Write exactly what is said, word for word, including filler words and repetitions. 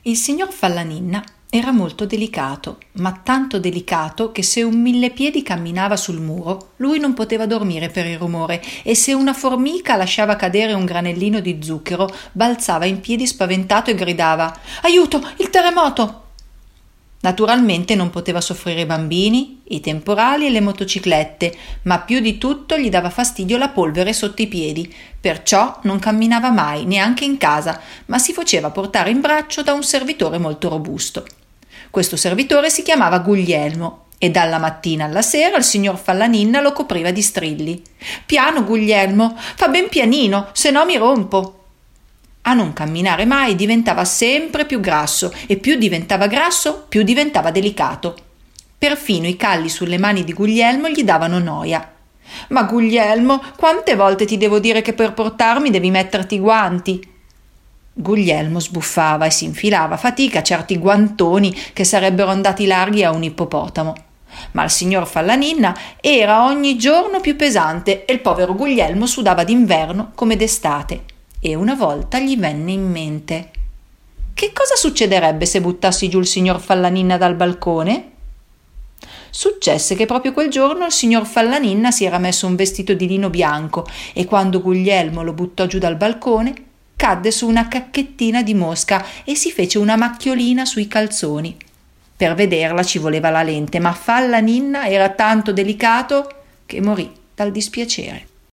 Il signor Fallaninna era molto delicato, ma tanto delicato che se un millepiedi camminava sul muro, lui non poteva dormire per il rumore, e se una formica lasciava cadere un granellino di zucchero, balzava in piedi spaventato e gridava: «Aiuto, il terremoto!» Naturalmente non poteva soffrire i bambini, i temporali e le motociclette, ma più di tutto gli dava fastidio la polvere sotto i piedi, perciò non camminava mai, neanche in casa, ma si faceva portare in braccio da un servitore molto robusto. Questo servitore si chiamava Guglielmo e dalla mattina alla sera il signor Fallaninna lo copriva di strilli. «Piano, Guglielmo, fa ben pianino, se no mi rompo!» A non camminare mai diventava sempre più grasso, e più diventava grasso più diventava delicato. Perfino i calli sulle mani di Guglielmo gli davano noia. «Ma Guglielmo, quante volte ti devo dire che per portarmi devi metterti i guanti?» Guglielmo sbuffava e si infilava a fatica certi guantoni che sarebbero andati larghi a un ippopotamo. Ma il signor Fallaninna era ogni giorno più pesante e il povero Guglielmo sudava d'inverno come d'estate. E una volta gli venne in mente: che cosa succederebbe se buttassi giù il signor Fallaninna dal balcone? Successe che proprio quel giorno il signor Fallaninna si era messo un vestito di lino bianco e quando Guglielmo lo buttò giù dal balcone cadde su una cacchettina di mosca e si fece una macchiolina sui calzoni. Per vederla ci voleva la lente, ma Fallaninna era tanto delicato che morì dal dispiacere.